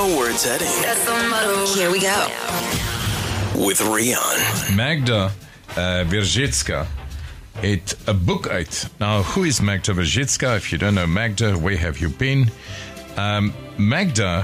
know where it's heading. That's the motto. Here we go. With Rian. Magda Wierzicka het 'n boek uit. Now, who is Magda Wierzicka? If you don't know Magda, where have you been? Magda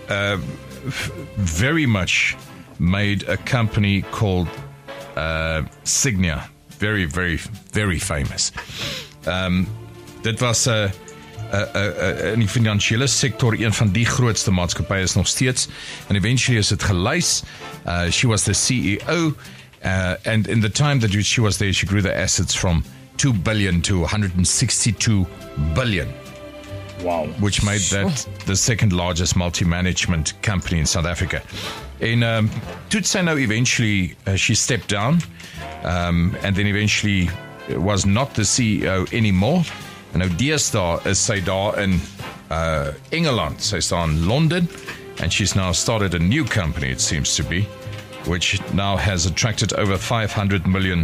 very much made a company called Signia. Very, very, very famous. Dit was in die finansiële sektor een van die grootste maatskappye is nog steeds. And eventually is it gelys. She was the CEO. And in the time that she was there, she grew the assets from 2 billion to 162 billion. Wow. Which made that the second largest multi-management company in South Africa. And Tutsano eventually, she stepped down and then eventually was not the CEO anymore. En nou deesdae is sy daar in Engeland. Sy's daar in London and she's now started a new company, it seems to be, which now has attracted over $500 million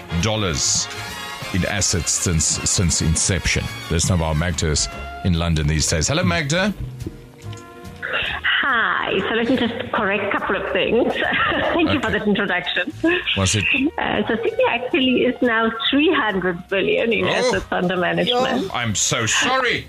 in assets since inception. There's no more Magda's in London these days. Hello, Magda. Hi. So let me just correct a couple of things. Thank you for that introduction. Was it? So Signia actually is now 300 billion in assets under management. I'm so sorry.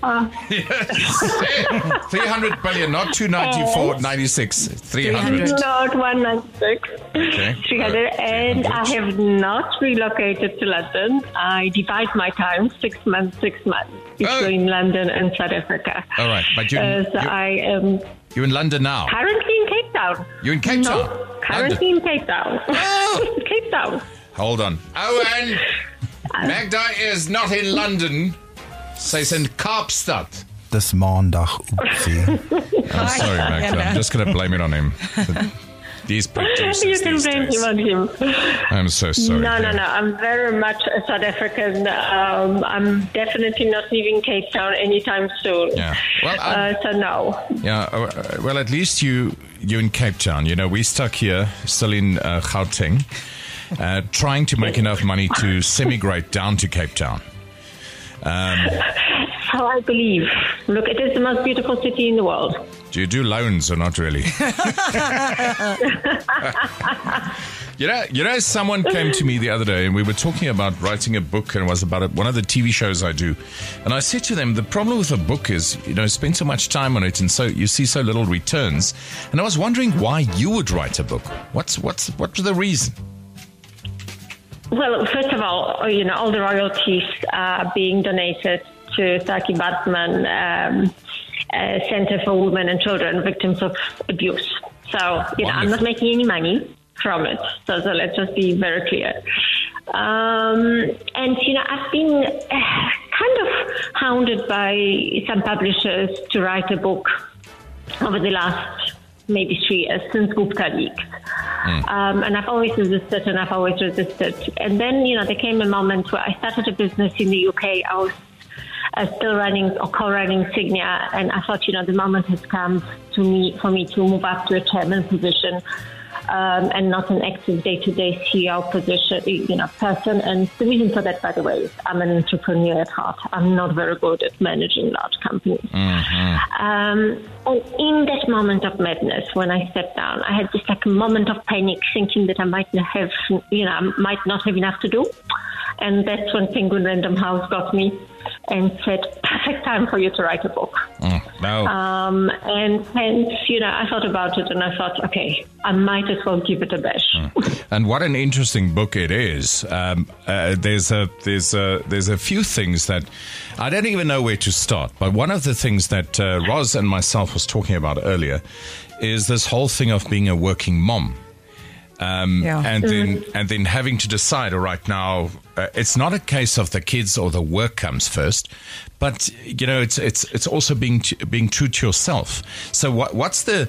300 billion, not 294, 96, 300. Not 196. Okay. 300. And I have not relocated to London. I divide my time 6 months between London and South Africa. All right. But you're in London now? Currently in Cape Town. You're in Cape Town? No, currently in Cape Town. Oh. Cape Town. Hold on. Owen! Magda is not in London. Sy's in Kaapstad. Dis maandag, oepsie. I'm sorry, Magda. I'm just going to blame it on him. These producers You can blame him on him. I'm so sorry. No. I'm very much a South African. I'm definitely not leaving Cape Town anytime soon. Yeah. Well, so no. Yeah. Well, at least you're in Cape Town. You know, we're stuck here, still in Gauteng, trying to make enough money to semigrate down to Cape Town. So I believe. Look, it is the most beautiful city in the world. Do you do loans or not really? You know, someone came to me the other day and we were talking about writing a book, and it was about one of the TV shows I do. And I said to them, the problem with a book is, spend so much time on it and so you see so little returns. And I was wondering why you would write a book. What's the reason? Well, first of all, all the royalties are being donated to Saki Batman Center for Women and Children Victims of Abuse. So, I'm not making any money from it. So let's just be very clear. And, I've been kind of hounded by some publishers to write a book over the last maybe 3 years since Gupta leaks. And I've always resisted. And then, there came a moment where I started a business in the UK. I was still running or co-running Signia, and I thought, the moment has come for me to move up to a chairman position, and not an active day-to-day CEO position, person. And the reason for that, by the way, is I'm an entrepreneur at heart. I'm not very good at managing large companies. Mm-hmm. And in that moment of madness, when I stepped down, I had just a moment of panic, thinking that I might not have enough to do. And that's when Penguin Random House got me and said, perfect time for you to write a book. No. And hence, I thought about it and I thought, okay, I might as well give it a bash. And what an interesting book it is. There's a few things that I don't even know where to start. But one of the things that Roz and myself was talking about earlier is this whole thing of being a working mom. And then having to decide, all right, now it's not a case of the kids or the work comes first, but it's also being true to yourself. So what's the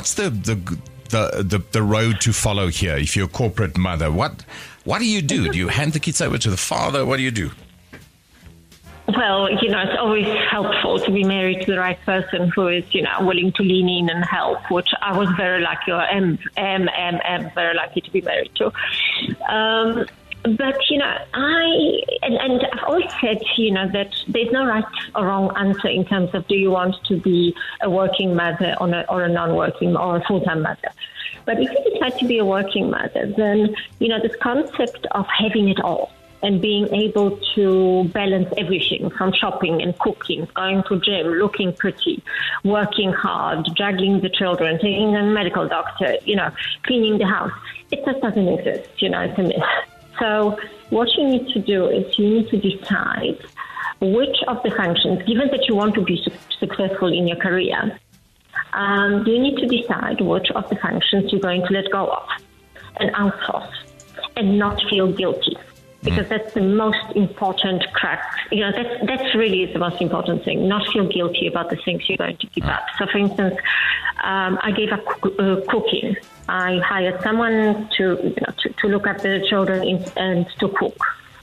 road to follow here? If you're a corporate mother, what do you do? Do you hand the kids over to the father? What do you do? Well, it's always helpful to be married to the right person who is, willing to lean in and help, which I was very lucky, or am very lucky to be married to. But, and I've always said, that there's no right or wrong answer in terms of do you want to be a working mother or a non-working or a full-time mother. But if you decide to be a working mother, then, this concept of having it all and being able to balance everything from shopping and cooking, going to gym, looking pretty, working hard, juggling the children, taking a medical doctor, cleaning the house, it just doesn't exist, it's a myth. So what you need to do is you need to decide which of the functions, given that you want to be successful in your career, you need to decide which of the functions you're going to let go of and outsource and not feel guilty. Because that's the most important crack. That's really the most important thing. Not feel guilty about the things you're going to give up. So, for instance, I gave up cooking. I hired someone to look after the children and to cook.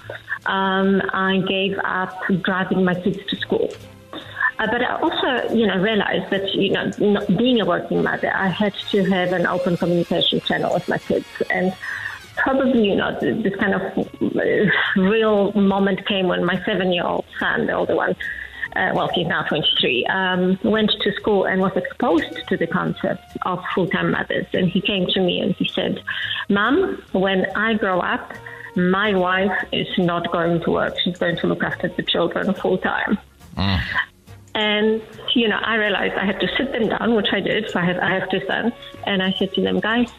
I gave up driving my kids to school. But I also, realized that, being a working mother, I had to have an open communication channel with my kids. And probably, this kind of real moment came when my 7-year-old son, the older one, he's now 23, went to school and was exposed to the concept of full-time mothers. And he came to me and he said, "Mom, when I grow up, my wife is not going to work. She's going to look after the children full-time." And, I realized I had to sit them down, which I did. So I have 2 sons. And I said to them, guys,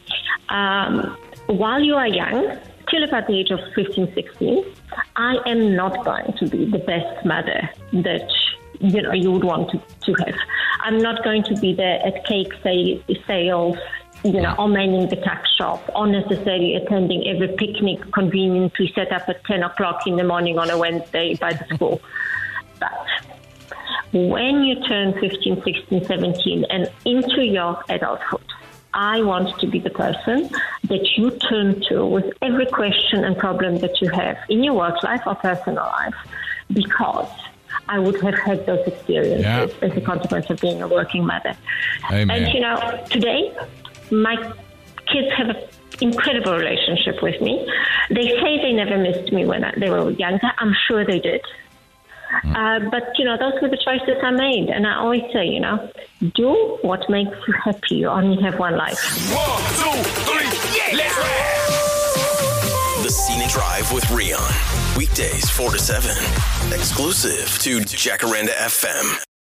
while you are young, till about the age of 15, 16, I am not going to be the best mother that, you would want to have. I'm not going to be there at cake sales, or manning the tuck shop, or necessarily attending every picnic conveniently set up at 10 o'clock in the morning on a Wednesday by the school. But when you turn 15, 16, 17 and into your adulthood, I want to be the person that you turn to with every question and problem that you have in your work life or personal life, because I would have had those experiences as a consequence of being a working mother. Amen. And, today, my kids have an incredible relationship with me. They say they never missed me when they were younger. I'm sure they did. But, those were the choices I made. And I always say, do what makes you happy. You only have one life. 1, 2, 3, let's rap! The Scenic Drive with Rian. Weekdays 4 to 7. Exclusive to Jacaranda FM.